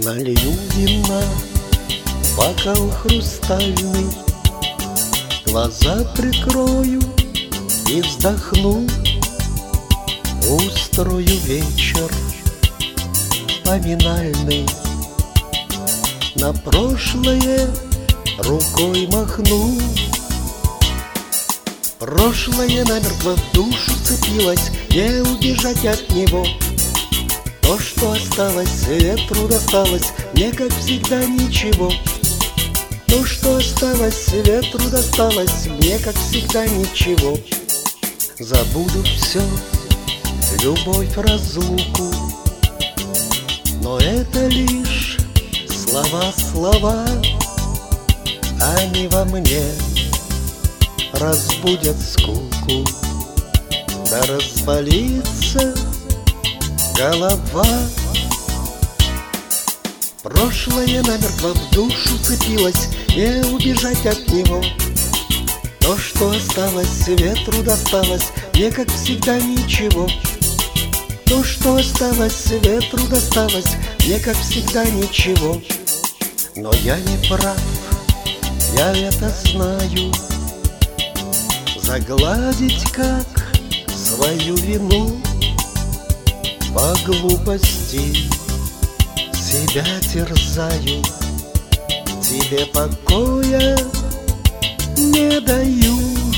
Налью вина, бокал хрустальный, глаза прикрою и вздохну. Устрою вечер поминальный, на прошлое рукой махну. Прошлое намертво в душу цепилось, не убежать от него. То, что осталось, ветру досталось, мне, как всегда, ничего. То, что осталось, ветру досталось, мне, как всегда, ничего. Забуду все, любовь, разлуку, но это лишь слова, они во мне разбудят скуку. Да разболится голова. Прошлое намертво в душу цепилось, не убежать от него. То, что осталось, ветру досталось, мне, как всегда, ничего. То, что осталось, ветру досталось, мне, как всегда, ничего. Но я не прав, я это знаю. Загладить как свою вину, по глупости себя терзаю, тебе покоя не даю.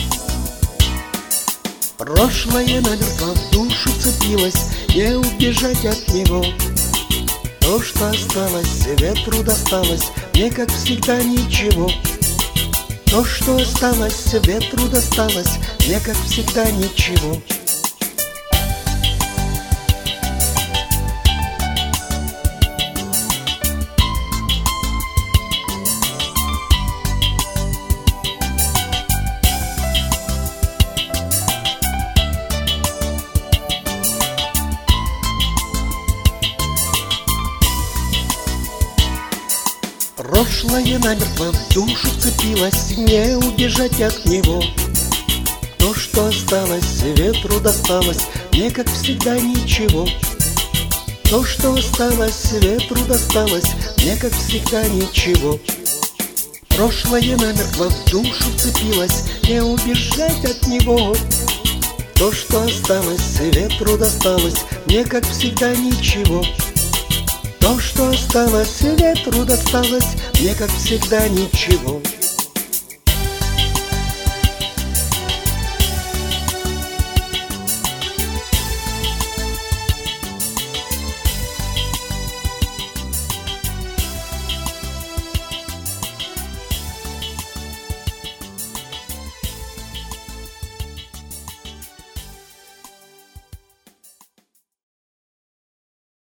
Прошлое намертво в душу цепилось, не убежать от него. То, что осталось, ветру досталось, мне, как всегда, ничего. То, что осталось, ветру досталось, мне, как всегда, ничего. Прошлое намертво в душу цепилось, не убежать от него. То, что осталось, ветру досталось, мне, как всегда, ничего. То, что осталось, ветру досталось, мне, как всегда, ничего. Прошлое намертво в душу цепилось, не убежать от него. То, что осталось, ветру досталось, мне, как всегда, ничего. То, что осталось, ветру досталось, мне, как всегда, ничего.